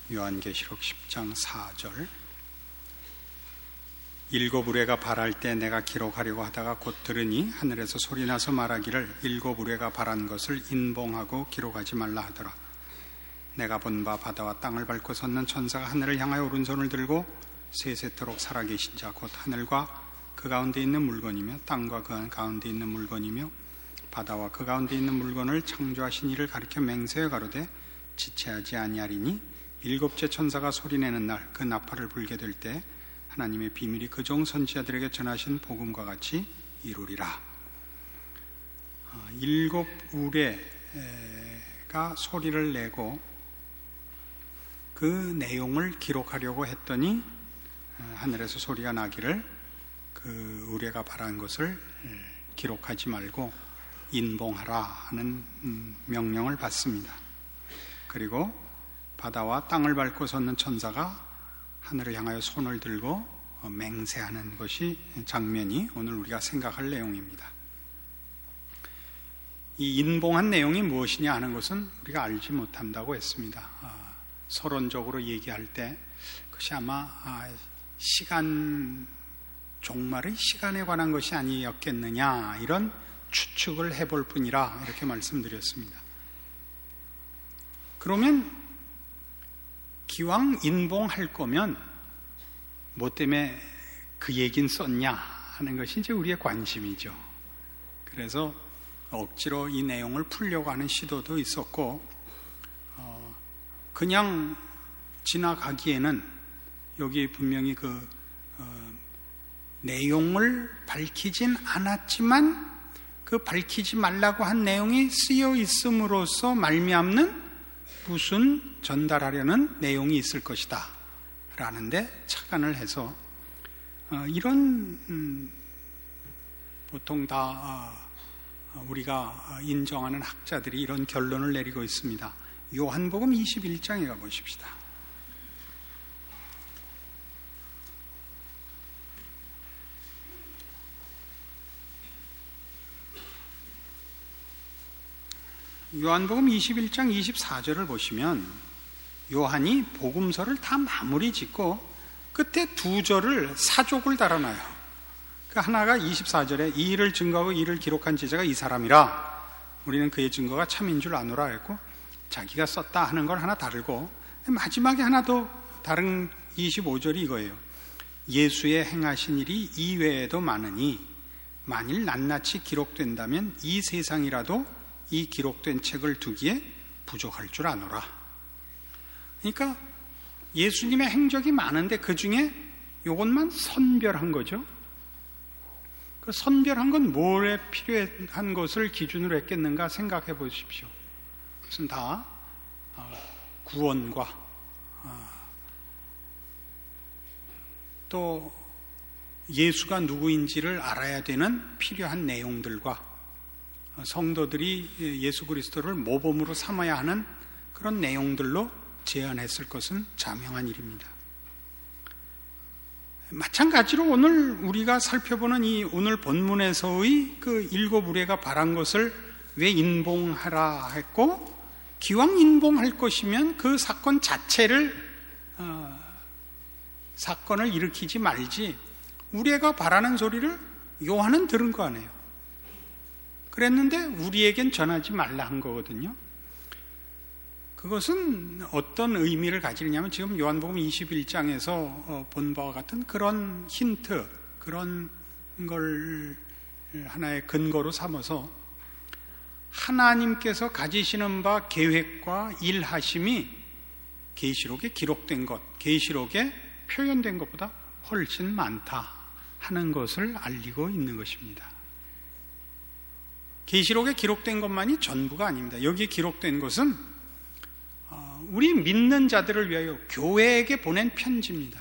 요한계시록 10장 4절. 일곱 우레가 발할 때 내가 기록하려고 하다가 곧 들으니 하늘에서 소리나서 말하기를 일곱 우레가 발한 것을 인봉하고 기록하지 말라 하더라. 내가 본 바 바다와 땅을 밟고 섰는 천사가 하늘을 향하여 오른손을 들고 세세토록 살아계신 자 곧 하늘과 그 가운데 있는 물건이며 땅과 그 가운데 있는 물건이며 바다와 그 가운데 있는 물건을 창조하신 이를 가리켜 맹세하여 가로되 지체하지 아니하리니 일곱째 천사가 소리내는 날 그 나팔을 불게 될 때 하나님의 비밀이 그 종 선지자들에게 전하신 복음과 같이 이루리라. 일곱 우레가 소리를 내고 그 내용을 기록하려고 했더니 하늘에서 소리가 나기를 그 우레가 발한 것을 기록하지 말고 인봉하라 하는 명령을 받습니다. 그리고 바다와 땅을 밟고 섰는 천사가 하늘을 향하여 손을 들고 맹세하는 것이 장면이 오늘 우리가 생각할 내용입니다. 이 인봉한 내용이 무엇이냐 하는 것은 우리가 알지 못한다고 했습니다. 서론적으로 얘기할 때 그것이 아마 시간, 종말의 시간에 관한 것이 아니었겠느냐 이런 추측을 해볼 뿐이라 이렇게 말씀드렸습니다. 그러면 기왕 인봉할 거면 뭐 때문에 그 얘기는 썼냐 하는 것이 이제 우리의 관심이죠. 그래서 억지로 이 내용을 풀려고 하는 시도도 있었고 그냥 지나가기에는 여기 분명히 내용을 밝히진 않았지만 그 밝히지 말라고 한 내용이 쓰여 있음으로써 말미암는 무슨 전달하려는 내용이 있을 것이다 라는데 착안을 해서 이런 보통 다 우리가 인정하는 학자들이 이런 결론을 내리고 있습니다. 요한복음 21장에 가보십시다. 요한복음 21장 24절을 보시면 요한이 복음서를 다 마무리 짓고 끝에 두 절을 사족을 달아놔요. 그 하나가 24절에 이 일을 증거하고 이 일을 기록한 제자가 이 사람이라 우리는 그의 증거가 참인 줄 아노라 했고 자기가 썼다 하는 걸 하나 다르고 마지막에 하나 더 다른 25절이 이거예요. 예수의 행하신 일이 이외에도 많으니 만일 낱낱이 기록된다면 이 세상이라도 이 기록된 책을 두기에 부족할 줄 아노라. 그러니까 예수님의 행적이 많은데 그 중에 이것만 선별한 거죠. 그 선별한 건 뭐에 필요한 것을 기준으로 했겠는가 생각해 보십시오. 그것은 다 구원과 또 예수가 누구인지를 알아야 되는 필요한 내용들과 성도들이 예수 그리스도를 모범으로 삼아야 하는 그런 내용들로 제안했을 것은 자명한 일입니다. 마찬가지로 오늘 우리가 살펴보는 이 오늘 본문에서의 그 일곱 우레가 발한 것을 왜 인봉하라 했고 기왕 인봉할 것이면 그 사건 자체를 사건을 일으키지 말지 우레가 발하는 소리를 요한은 들은 거 아니에요. 그랬는데 우리에겐 전하지 말라 한 거거든요. 그것은 어떤 의미를 가지느냐면 지금 요한복음 21장에서 본 바와 같은 그런 힌트, 그런 걸 하나의 근거로 삼아서 하나님께서 가지시는 바 계획과 일하심이 계시록에 기록된 것, 계시록에 표현된 것보다 훨씬 많다 하는 것을 알리고 있는 것입니다. 계시록에 기록된 것만이 전부가 아닙니다. 여기 기록된 것은 우리 믿는 자들을 위하여 교회에게 보낸 편지입니다.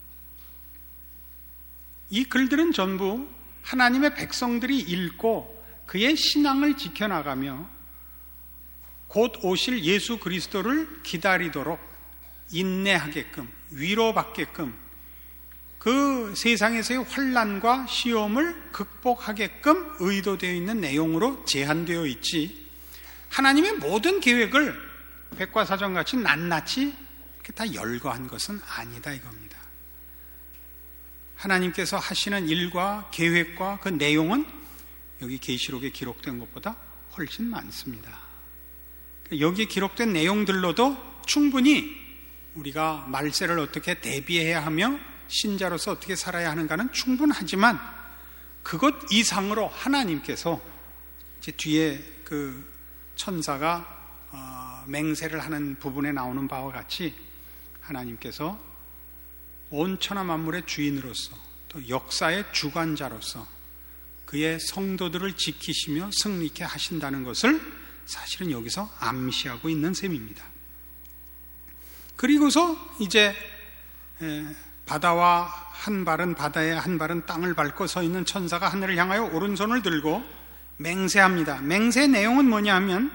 이 글들은 전부 하나님의 백성들이 읽고 그의 신앙을 지켜나가며 곧 오실 예수 그리스도를 기다리도록 인내하게끔 위로받게끔 그 세상에서의 환난과 시험을 극복하게끔 의도되어 있는 내용으로 제한되어 있지 하나님의 모든 계획을 백과사전같이 낱낱이 이렇게 다 열거한 것은 아니다 이겁니다. 하나님께서 하시는 일과 계획과 그 내용은 여기 계시록에 기록된 것보다 훨씬 많습니다. 여기에 기록된 내용들로도 충분히 우리가 말세를 어떻게 대비해야 하며 신자로서 어떻게 살아야 하는가는 충분하지만 그것 이상으로 하나님께서 이제 뒤에 그 천사가 맹세를 하는 부분에 나오는 바와 같이 하나님께서 온 천하 만물의 주인으로서 또 역사의 주관자로서 그의 성도들을 지키시며 승리케 하신다는 것을 사실은 여기서 암시하고 있는 셈입니다. 그리고서 이제 바다와 한 발은 바다에 한 발은 땅을 밟고 서 있는 천사가 하늘을 향하여 오른손을 들고 맹세합니다. 맹세 내용은 뭐냐 하면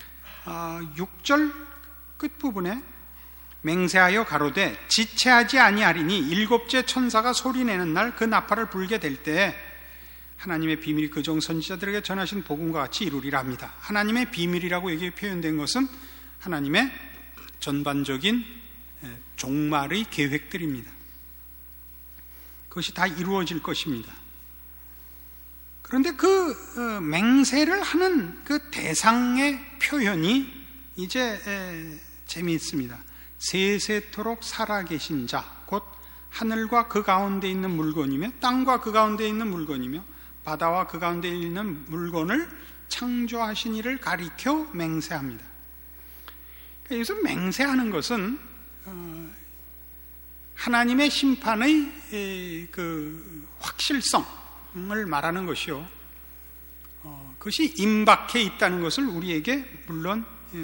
6절 끝부분에 맹세하여 가로되 지체하지 아니하리니 일곱째 천사가 소리내는 날 그 나팔을 불게 될 때에 하나님의 비밀이 그종 선지자들에게 전하신 복음과 같이 이루리라 합니다. 하나님의 비밀이라고 여기 표현된 것은 하나님의 전반적인 종말의 계획들입니다. 그것이 다 이루어질 것입니다. 그런데 그 맹세를 하는 그 대상의 표현이 이제 재미있습니다. 세세토록 살아계신 자, 곧 하늘과 그 가운데 있는 물건이며 땅과 그 가운데 있는 물건이며 바다와 그 가운데 있는 물건을 창조하신 이를 가리켜 맹세합니다. 여기서 맹세하는 것은 하나님의 심판의 그 확실성을 말하는 것이요. 그것이 임박해 있다는 것을 우리에게 물론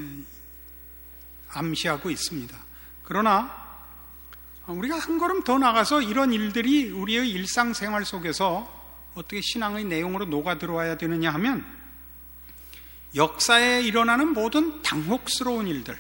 암시하고 있습니다. 그러나 우리가 한 걸음 더 나가서 이런 일들이 우리의 일상생활 속에서 어떻게 신앙의 내용으로 녹아 들어와야 되느냐 하면 역사에 일어나는 모든 당혹스러운 일들,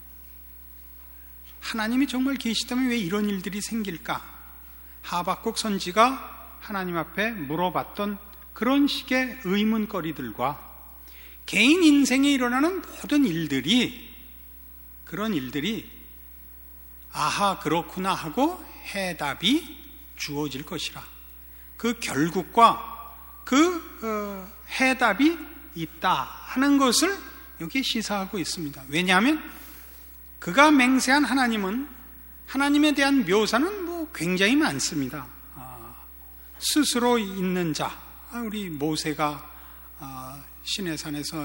하나님이 정말 계시다면 왜 이런 일들이 생길까? 하박국 선지가 하나님 앞에 물어봤던 그런 식의 의문거리들과 개인 인생에 일어나는 모든 일들이, 그런 일들이 아하 그렇구나 하고 해답이 주어질 것이라, 그 결국과 그 해답이 있다 하는 것을 여기에 시사하고 있습니다. 왜냐하면 그가 맹세한 하나님은, 하나님에 대한 묘사는 굉장히 많습니다. 스스로 있는 자, 우리 모세가 시내산에서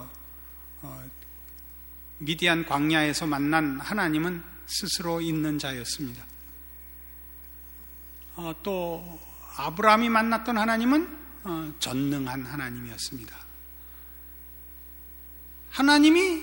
미디안 광야에서 만난 하나님은 스스로 있는 자였습니다. 또 아브라함이 만났던 하나님은 전능한 하나님이었습니다. 하나님이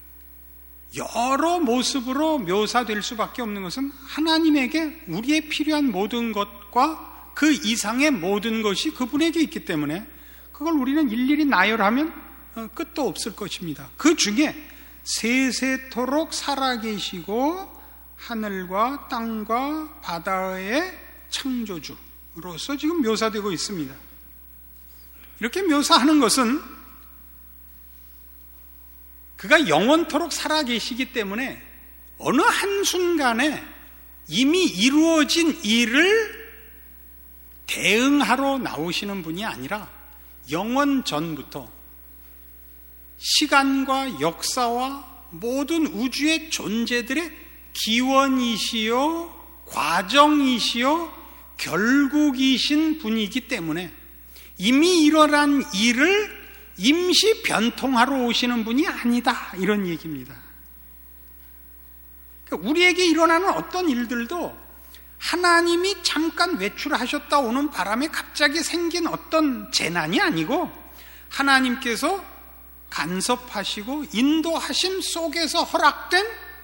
여러 모습으로 묘사될 수밖에 없는 것은 하나님에게 우리의 필요한 모든 것과 그 이상의 모든 것이 그분에게 있기 때문에 그걸 우리는 일일이 나열하면 끝도 없을 것입니다. 그 중에 세세토록 살아계시고 하늘과 땅과 바다의 창조주로서 지금 묘사되고 있습니다. 이렇게 묘사하는 것은 그가 영원토록 살아계시기 때문에 어느 한순간에 이미 이루어진 일을 대응하러 나오시는 분이 아니라 영원 전부터 시간과 역사와 모든 우주의 존재들의 기원이시요 과정이시요 결국이신 분이기 때문에 이미 일어난 일을 임시 변통하러 오시는 분이 아니다, 이런 얘기입니다. 우리에게 일어나는 어떤 일들도 하나님이 잠깐 외출하셨다 오는 바람에 갑자기 생긴 어떤 재난이 아니고 하나님께서 간섭하시고 인도하심 속에서 허락된,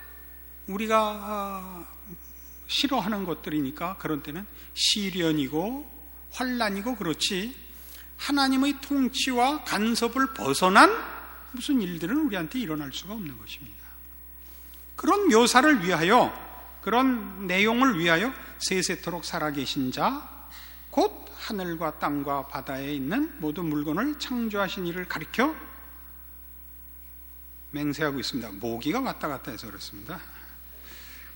우리가 싫어하는 것들이니까 그런 때는 시련이고 환난이고 그렇지, 하나님의 통치와 간섭을 벗어난 무슨 일들은 우리한테 일어날 수가 없는 것입니다. 그런 묘사를 위하여, 그런 내용을 위하여 세세토록 살아계신 자, 곧 하늘과 땅과 바다에 있는 모든 물건을 창조하신 이를 가리켜 맹세하고 있습니다. 모기가 왔다 갔다 해서 그렇습니다.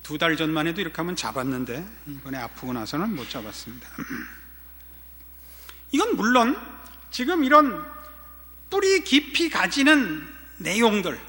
2달 전만 해도 이렇게 하면 잡았는데 이번에 아프고 나서는 못 잡았습니다. 이건 물론 지금 이런 뿌리 깊이 가지는 내용들,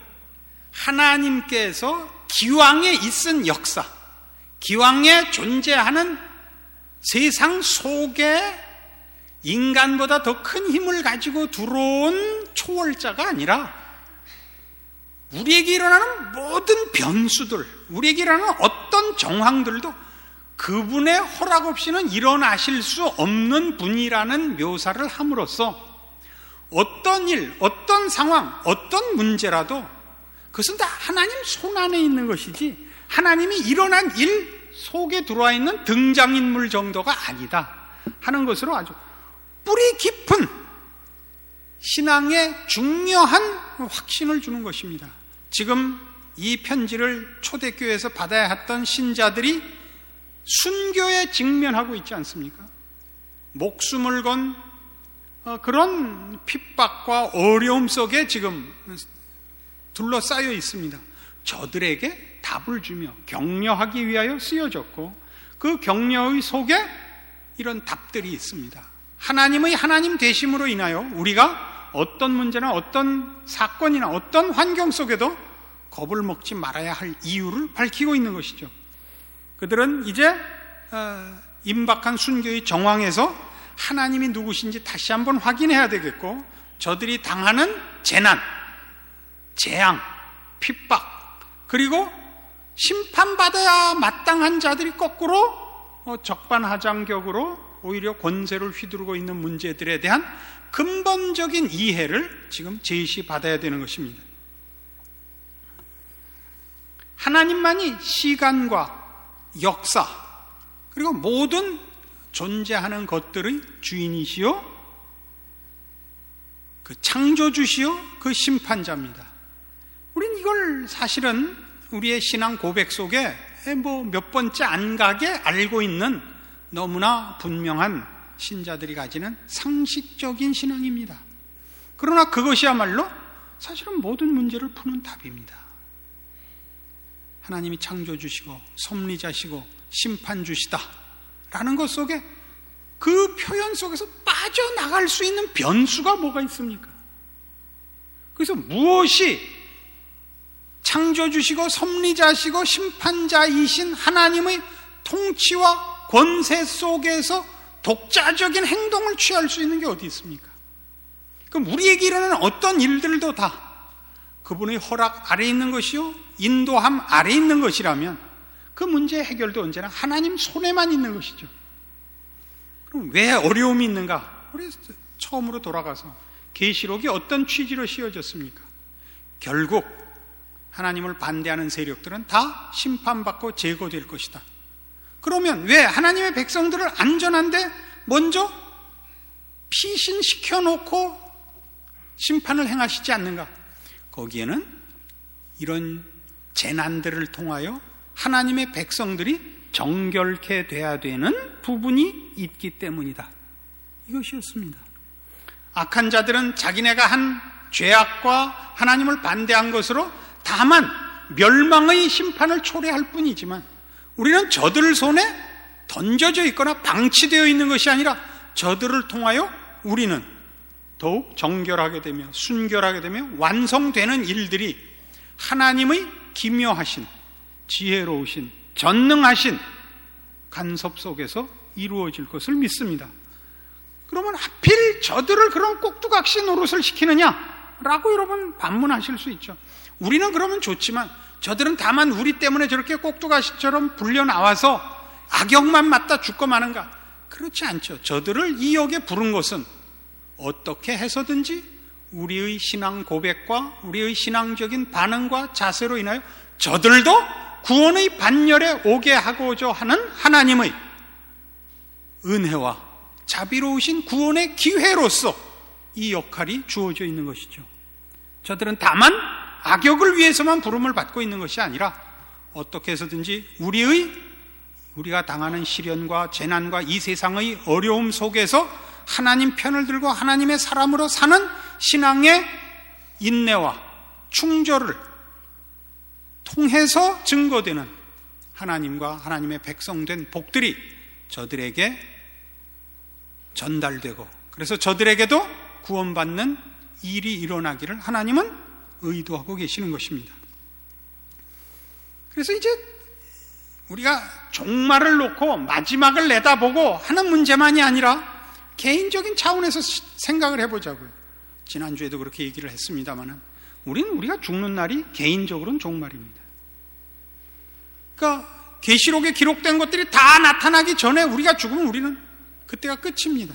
하나님께서 기왕에 있은 역사, 기왕에 존재하는 세상 속에 인간보다 더 큰 힘을 가지고 들어온 초월자가 아니라 우리에게 일어나는 모든 변수들, 우리에게 일어나는 어떤 정황들도 그분의 허락 없이는 일어나실 수 없는 분이라는 묘사를 함으로써 어떤 일, 어떤 상황, 어떤 문제라도 그것은 다 하나님 손 안에 있는 것이지 하나님이 일어난 일 속에 들어와 있는 등장인물 정도가 아니다 하는 것으로 아주 뿌리 깊은 신앙의 중요한 확신을 주는 것입니다. 지금 이 편지를 초대교회에서 받아야 했던 신자들이 순교에 직면하고 있지 않습니까? 목숨을 건 그런 핍박과 어려움 속에 지금 둘러싸여 있습니다. 저들에게 답을 주며 격려하기 위하여 쓰여졌고 그 격려의 속에 이런 답들이 있습니다. 하나님의 하나님 되심으로 인하여 우리가 어떤 문제나 어떤 사건이나 어떤 환경 속에도 겁을 먹지 말아야 할 이유를 밝히고 있는 것이죠. 그들은 이제 임박한 순교의 정황에서 하나님이 누구신지 다시 한번 확인해야 되겠고 저들이 당하는 재난, 재앙, 핍박 그리고 심판받아야 마땅한 자들이 거꾸로 적반하장격으로 오히려 권세를 휘두르고 있는 문제들에 대한 근본적인 이해를 지금 제시받아야 되는 것입니다. 하나님만이 시간과 역사 그리고 모든 존재하는 것들의 주인이시요 그 창조주시요 그 심판자입니다. 우린 이걸 사실은 우리의 신앙 고백 속에 몇 번째 안 가게 알고 있는 너무나 분명한 신자들이 가지는 상식적인 신앙입니다. 그러나 그것이야말로 사실은 모든 문제를 푸는 답입니다. 하나님이 창조주시고 섭리자시고 심판주시다 라는 것 속에 그 표현 속에서 빠져나갈 수 있는 변수가 뭐가 있습니까? 그래서 무엇이 창조주시고 섭리자시고 심판자이신 하나님의 통치와 권세 속에서 독자적인 행동을 취할 수 있는 게 어디 있습니까? 그럼 우리에게 일어나는 어떤 일들도 다 그분의 허락 아래에 있는 것이요 인도함 아래에 있는 것이라면 그 문제의 해결도 언제나 하나님 손에만 있는 것이죠. 그럼 왜 어려움이 있는가? 우리 처음으로 돌아가서 계시록이 어떤 취지로 씌워졌습니까? 결국 하나님을 반대하는 세력들은 다 심판받고 제거될 것이다. 그러면 왜 하나님의 백성들을 안전한데 먼저 피신시켜놓고 심판을 행하시지 않는가? 거기에는 이런 재난들을 통하여 하나님의 백성들이 정결케 돼야 되는 부분이 있기 때문이다. 이것이었습니다. 악한 자들은 자기네가 한 죄악과 하나님을 반대한 것으로 다만 멸망의 심판을 초래할 뿐이지만 우리는 저들 손에 던져져 있거나 방치되어 있는 것이 아니라 저들을 통하여 우리는 더욱 정결하게 되며 순결하게 되며 완성되는 일들이 하나님의 기묘하신 지혜로우신 전능하신 간섭 속에서 이루어질 것을 믿습니다. 그러면 하필 저들을 그런 꼭두각시 노릇을 시키느냐라고 여러분 반문하실 수 있죠. 우리는 그러면 좋지만 저들은 다만 우리 때문에 저렇게 꼭두각시처럼 불려나와서 악역만 맞다 죽고 마는가? 그렇지 않죠. 저들을 이 역에 부른 것은 어떻게 해서든지 우리의 신앙 고백과 우리의 신앙적인 반응과 자세로 인하여 저들도 구원의 반열에 오게 하고자 하는 하나님의 은혜와 자비로우신 구원의 기회로서 이 역할이 주어져 있는 것이죠. 저들은 다만 악역을 위해서만 부름을 받고 있는 것이 아니라 어떻게 해서든지 우리가 당하는 시련과 재난과 이 세상의 어려움 속에서 하나님 편을 들고 하나님의 사람으로 사는 신앙의 인내와 충절을 통해서 증거되는 하나님과 하나님의 백성된 복들이 저들에게 전달되고, 그래서 저들에게도 구원받는 일이 일어나기를 하나님은 의도하고 계시는 것입니다. 그래서 이제 우리가 종말을 놓고 마지막을 내다보고 하는 문제만이 아니라 개인적인 차원에서 생각을 해보자고요. 지난주에도 그렇게 얘기를 했습니다만 우리가 죽는 날이 개인적으로는 종말입니다. 그러니까 계시록에 기록된 것들이 다 나타나기 전에 우리가 죽으면 우리는 그때가 끝입니다.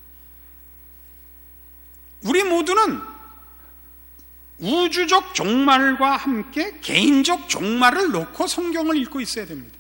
우리 모두는 우주적 종말과 함께 개인적 종말을 놓고 성경을 읽고 있어야 됩니다.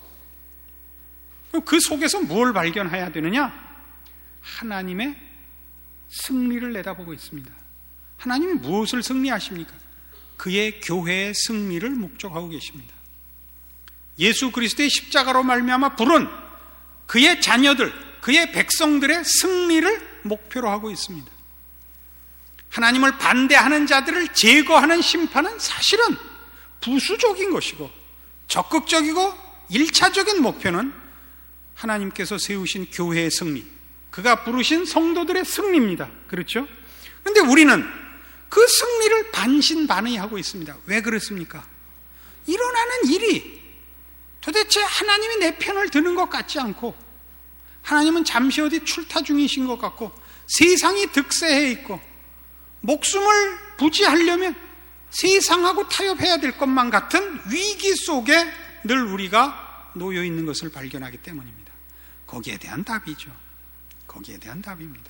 그 속에서 무엇을 발견해야 되느냐? 하나님의 승리를 내다보고 있습니다. 하나님이 무엇을 승리하십니까? 그의 교회의 승리를 목적하고 계십니다. 예수 그리스도의 십자가로 말미암아 부른 그의 자녀들, 그의 백성들의 승리를 목표로 하고 있습니다. 하나님을 반대하는 자들을 제거하는 심판은 사실은 부수적인 것이고, 적극적이고 1차적인 목표는 하나님께서 세우신 교회의 승리, 그가 부르신 성도들의 승리입니다. 그렇죠? 그런데 우리는 그 승리를 반신반의하고 있습니다. 왜 그렇습니까? 일어나는 일이 도대체 하나님이 내 편을 드는 것 같지 않고, 하나님은 잠시 어디 출타 중이신 것 같고, 세상이 득세해 있고, 목숨을 부지하려면 세상하고 타협해야 될 것만 같은 위기 속에 늘 우리가 놓여 있는 것을 발견하기 때문입니다. 거기에 대한 답이죠. 거기에 대한 답입니다.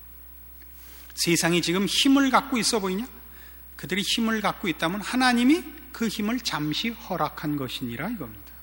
세상이 지금 힘을 갖고 있어 보이냐? 그들이 힘을 갖고 있다면 하나님이 그 힘을 잠시 허락한 것이니라 이겁니다.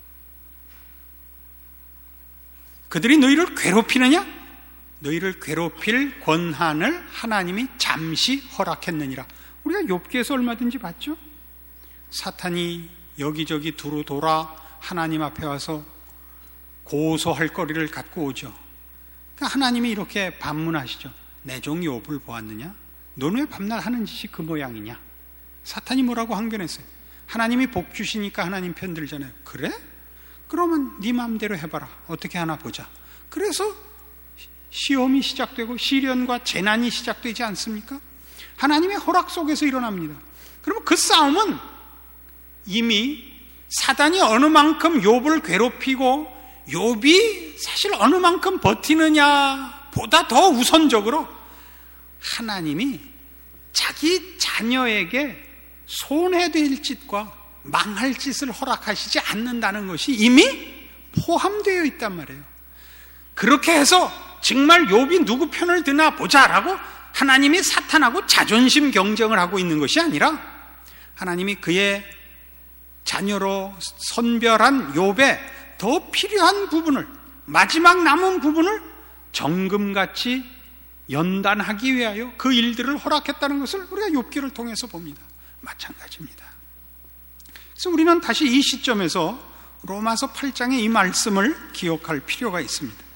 그들이 너희를 괴롭히느냐? 너희를 괴롭힐 권한을 하나님이 잠시 허락했느니라. 우리가 욥기에서 얼마든지 봤죠? 사탄이 여기저기 두루 돌아 하나님 앞에 와서 고소할 거리를 갖고 오죠. 그러니까 하나님이 이렇게 반문하시죠. 내 종 욥을 보았느냐? 너는 왜 밤낮 하는 짓이 그 모양이냐? 사탄이 뭐라고 항변했어요? 하나님이 복 주시니까 하나님 편 들잖아요. 그래? 그러면 네 마음대로 해봐라. 어떻게 하나 보자. 그래서 시험이 시작되고 시련과 재난이 시작되지 않습니까? 하나님의 허락 속에서 일어납니다. 그러면 그 싸움은 이미 사단이 어느 만큼 욥을 괴롭히고 욥이 사실 어느 만큼 버티느냐 보다 더 우선적으로 하나님이 자기 자녀에게 손해될 짓과 망할 짓을 허락하시지 않는다는 것이 이미 포함되어 있단 말이에요. 그렇게 해서 정말 욥이 누구 편을 드나 보자라고 하나님이 사탄하고 자존심 경쟁을 하고 있는 것이 아니라, 하나님이 그의 자녀로 선별한 욥의 더 필요한 부분을, 마지막 남은 부분을 정금같이 연단하기 위하여 그 일들을 허락했다는 것을 우리가 욥기를 통해서 봅니다. 마찬가지입니다. 그래서 우리는 다시 이 시점에서 로마서 8장의 이 말씀을 기억할 필요가 있습니다.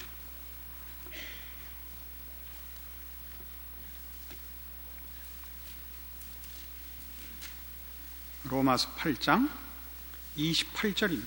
로마서 8장 28절입니다.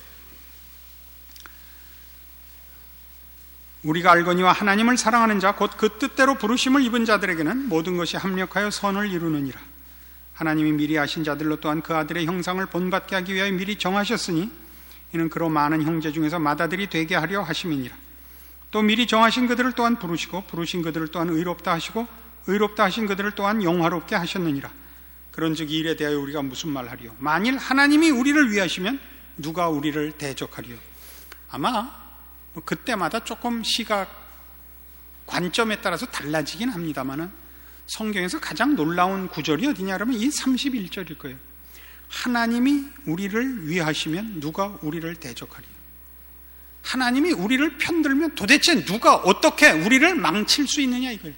우리가 알거니와 하나님을 사랑하는 자 곧 그 뜻대로 부르심을 입은 자들에게는 모든 것이 합력하여 선을 이루느니라. 하나님이 미리 아신 자들로 또한 그 아들의 형상을 본받게 하기 위하여 미리 정하셨으니 이는 그로 많은 형제 중에서 맏아들이 되게 하려 하심이니라. 또 미리 정하신 그들을 또한 부르시고 부르신 그들을 또한 의롭다 하시고 의롭다 하신 그들을 또한 영화롭게 하셨느니라. 그런즉 이 일에 대하여 우리가 무슨 말하리요? 만일 하나님이 우리를 위하시면 누가 우리를 대적하리요? 아마 그때마다 조금 시각 관점에 따라서 달라지긴 합니다만은 성경에서 가장 놀라운 구절이 어디냐 그러면 이 31절일 거예요. 하나님이 우리를 위하시면 누가 우리를 대적하리요? 하나님이 우리를 편들면 도대체 누가 어떻게 우리를 망칠 수 있느냐 이거예요.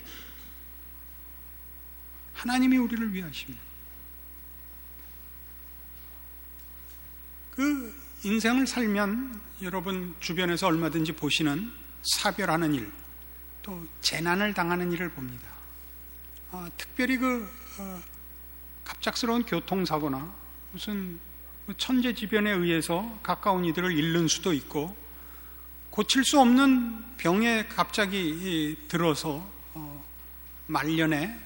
하나님이 우리를 위하시면. 그 인생을 살면 여러분 주변에서 얼마든지 보시는 사별하는 일, 또 재난을 당하는 일을 봅니다. 특별히 갑작스러운 교통사고나 무슨 천재지변에 의해서 가까운 이들을 잃는 수도 있고, 고칠 수 없는 병에 갑자기 들어서 말년에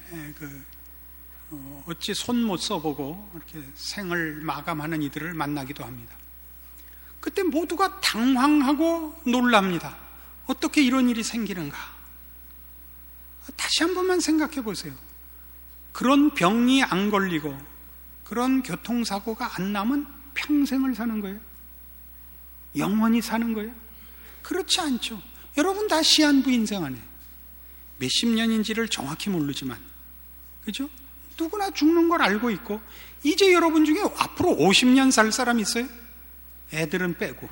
어찌 손 못 써보고 이렇게 생을 마감하는 이들을 만나기도 합니다. 그때 모두가 당황하고 놀랍니다. 어떻게 이런 일이 생기는가? 다시 한 번만 생각해 보세요. 그런 병이 안 걸리고 그런 교통사고가 안 나면 평생을 사는 거예요? 영원히 사는 거예요? 그렇지 않죠. 여러분 다 시한부 인생 안에 몇십 년인지를 정확히 모르지만, 그죠? 누구나 죽는 걸 알고 있고, 이제 여러분 중에 앞으로 50년 살 사람 있어요? 애들은 빼고.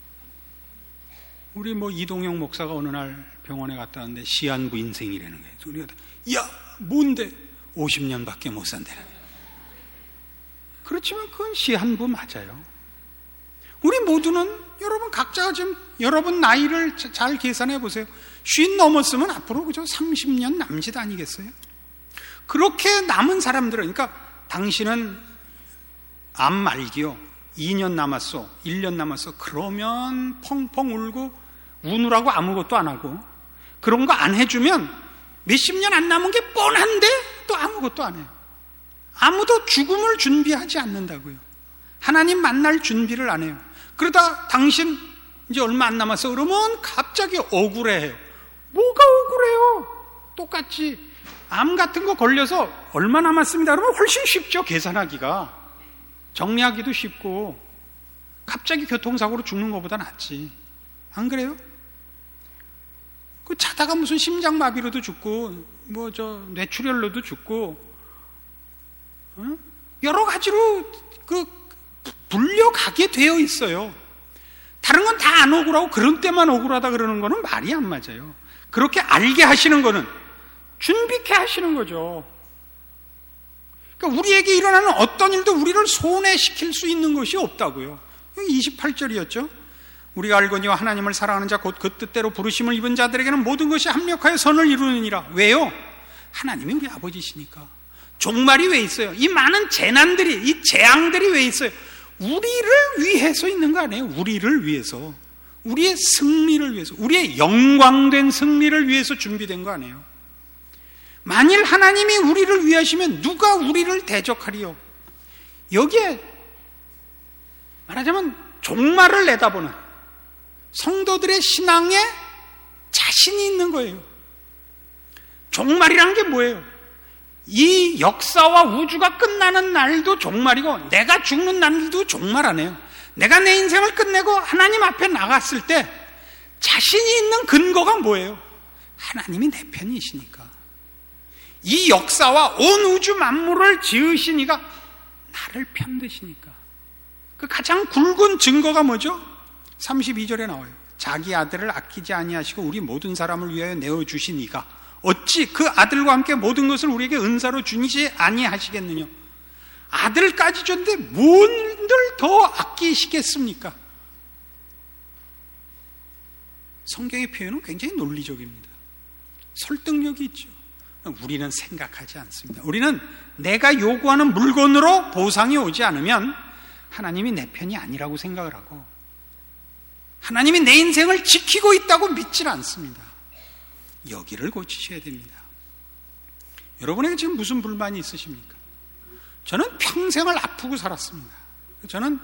우리 이동영 목사가 어느 날 병원에 갔다 왔는데 시한부 인생이라는 거예요. 우리가 야, 뭔데 50년밖에 못 산다는 거예요. 그렇지만 그건 시한부 맞아요. 우리 모두는, 여러분 각자가 지금 여러분 나이를 잘 계산해 보세요. 50 넘었으면 앞으로 그저 30년 남짓 아니겠어요? 그렇게 남은 사람들은, 그러니까 당신은 암 말기요, 2년 남았어, 1년 남았어, 그러면 펑펑 울고 우느라고 아무것도 안 하고, 그런 거 안 해주면 몇십 년 안 남은 게 뻔한데 또 아무것도 안 해요. 아무도 죽음을 준비하지 않는다고요. 하나님 만날 준비를 안 해요. 그러다 당신 이제 얼마 안 남았어 그러면 갑자기 억울해해요. 뭐가 억울해요? 똑같이 암 같은 거 걸려서 얼마 남았습니다 그러면 훨씬 쉽죠. 계산하기가, 정리하기도 쉽고, 갑자기 교통사고로 죽는 것보다 낫지. 안 그래요? 그 자다가 무슨 심장마비로도 죽고 뇌출혈로도 죽고, 여러 가지로 불려가게 되어 있어요. 다른 건 다 안 억울하고 그런 때만 억울하다 그러는 거는 말이 안 맞아요. 그렇게 알게 하시는 거는 준비케 하시는 거죠. 그러니까 우리에게 일어나는 어떤 일도 우리를 손해시킬 수 있는 것이 없다고요. 28절이었죠. 우리가 알거니와 하나님을 사랑하는 자 곧 그 뜻대로 부르심을 입은 자들에게는 모든 것이 합력하여 선을 이루느니라. 왜요? 하나님이 우리 아버지시니까. 종말이 왜 있어요? 이 많은 재난들이, 이 재앙들이 왜 있어요? 우리를 위해서 있는 거 아니에요? 우리를 위해서, 우리의 승리를 위해서, 우리의 영광된 승리를 위해서 준비된 거 아니에요? 만일 하나님이 우리를 위하시면 누가 우리를 대적하리요? 여기에 말하자면 종말을 내다보는 성도들의 신앙에 자신이 있는 거예요. 종말이란 게 뭐예요? 이 역사와 우주가 끝나는 날도 종말이고, 내가 죽는 날도 종말 아니에요. 내가 내 인생을 끝내고 하나님 앞에 나갔을 때 자신이 있는 근거가 뭐예요? 하나님이 내 편이시니까. 이 역사와 온 우주 만물을 지으신 이가 나를 편드시니까. 그 가장 굵은 증거가 뭐죠? 32절에 나와요. 자기 아들을 아끼지 아니하시고 우리 모든 사람을 위하여 내어주신 이가 어찌 그 아들과 함께 모든 것을 우리에게 은사로 주니지 아니하시겠느냐. 아들까지 줬는데 뭔들 더 아끼시겠습니까? 성경의 표현은 굉장히 논리적입니다. 설득력이 있죠. 우리는 생각하지 않습니다. 우리는 내가 요구하는 물건으로 보상이 오지 않으면 하나님이 내 편이 아니라고 생각을 하고, 하나님이 내 인생을 지키고 있다고 믿질 않습니다. 여기를 고치셔야 됩니다. 여러분에게 지금 무슨 불만이 있으십니까? 저는 평생을 아프고 살았습니다. 저는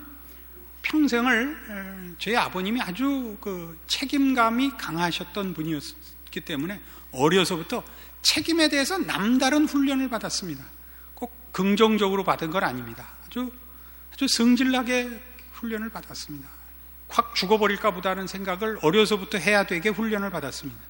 평생을, 제 아버님이 아주 책임감이 강하셨던 분이었기 때문에 어려서부터 책임에 대해서 남다른 훈련을 받았습니다. 꼭 긍정적으로 받은 건 아닙니다. 아주 성질나게 훈련을 받았습니다. 확 죽어버릴까 보다는 생각을 어려서부터 해야 되게 훈련을 받았습니다.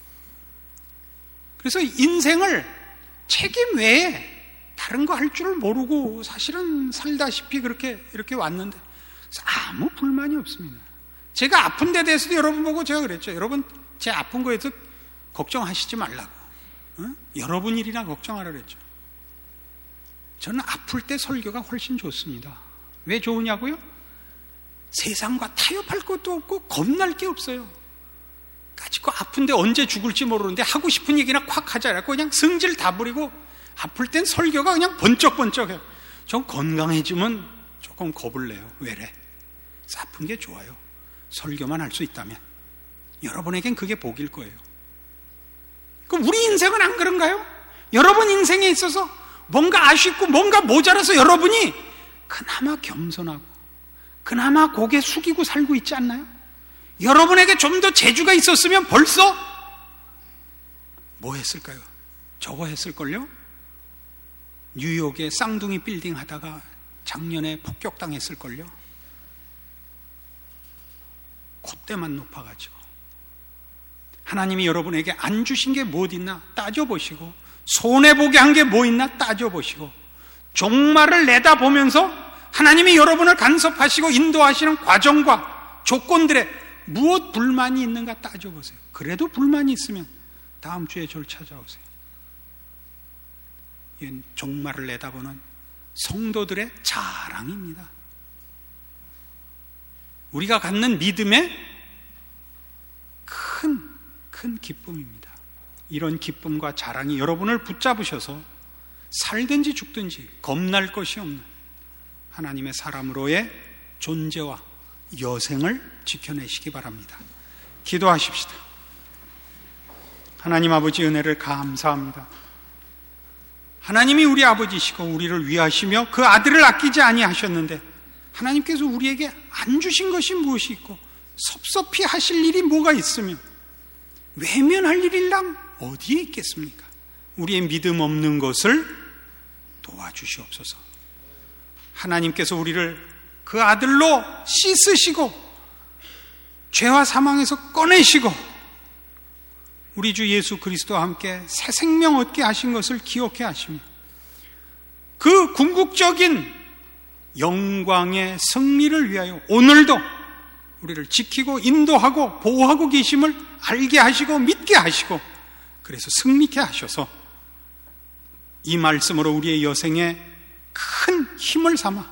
그래서 인생을 책임 외에 다른 거 할 줄을 모르고 사실은 살다시피 이렇게 왔는데 아무 불만이 없습니다. 제가 아픈 데 대해서도 여러분 보고 제가 그랬죠. 여러분 제 아픈 거에서 걱정하시지 말라고. 여러분 일이나 걱정하라 그랬죠. 저는 아플 때 설교가 훨씬 좋습니다. 왜 좋으냐고요? 세상과 타협할 것도 없고 겁날 게 없어요. 까짓거 아픈데 언제 죽을지 모르는데 하고 싶은 얘기나 콱 하자. 그냥 성질 다 부리고 아플 땐 설교가 그냥 번쩍번쩍해요. 좀 건강해지면 조금 겁을 내요. 왜래? 아픈 게 좋아요. 설교만 할 수 있다면 여러분에겐 그게 복일 거예요. 그럼 우리 인생은 안 그런가요? 여러분 인생에 있어서 뭔가 아쉽고 뭔가 모자라서 여러분이 그나마 겸손하고 그나마 고개 숙이고 살고 있지 않나요? 여러분에게 좀 더 재주가 있었으면 벌써 뭐 했을까요? 저거 했을걸요? 뉴욕의 쌍둥이 빌딩 하다가 작년에 폭격당했을걸요? 콧대만 높아가지고. 하나님이 여러분에게 안 주신 게 뭐 있나 따져보시고, 손해보게 한 게 뭐 있나 따져보시고, 종말을 내다보면서 하나님이 여러분을 간섭하시고 인도하시는 과정과 조건들에 무엇 불만이 있는가 따져보세요. 그래도 불만이 있으면 다음 주에 저를 찾아오세요. 이건 종말을 내다보는 성도들의 자랑입니다. 우리가 갖는 믿음의 큰 기쁨입니다. 이런 기쁨과 자랑이 여러분을 붙잡으셔서 살든지 죽든지 겁날 것이 없는 하나님의 사람으로의 존재와 여생을 지켜내시기 바랍니다. 기도하십시다. 하나님 아버지 은혜를 감사합니다. 하나님이 우리 아버지시고 우리를 위하시며 그 아들을 아끼지 아니하셨는데 하나님께서 우리에게 안 주신 것이 무엇이 있고 섭섭히 하실 일이 뭐가 있으며 외면할 일이란 어디에 있겠습니까? 우리의 믿음 없는 것을 도와주시옵소서. 하나님께서 우리를 그 아들로 씻으시고 죄와 사망에서 꺼내시고 우리 주 예수 그리스도와 함께 새 생명 얻게 하신 것을 기억해 하시며 그 궁극적인 영광의 승리를 위하여 오늘도 우리를 지키고 인도하고 보호하고 계심을 알게 하시고 믿게 하시고 그래서 승리케 하셔서 이 말씀으로 우리의 여생에 큰 힘을 삼아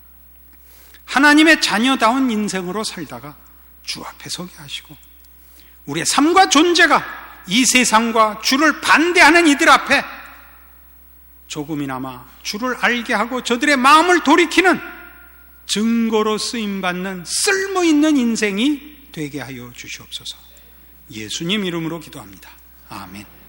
하나님의 자녀다운 인생으로 살다가 주 앞에 서게 하시고 우리의 삶과 존재가 이 세상과 주를 반대하는 이들 앞에 조금이나마 주를 알게 하고 저들의 마음을 돌이키는 증거로 쓰임받는 쓸모있는 인생이 되게 하여 주시옵소서. 예수님 이름으로 기도합니다. 아멘.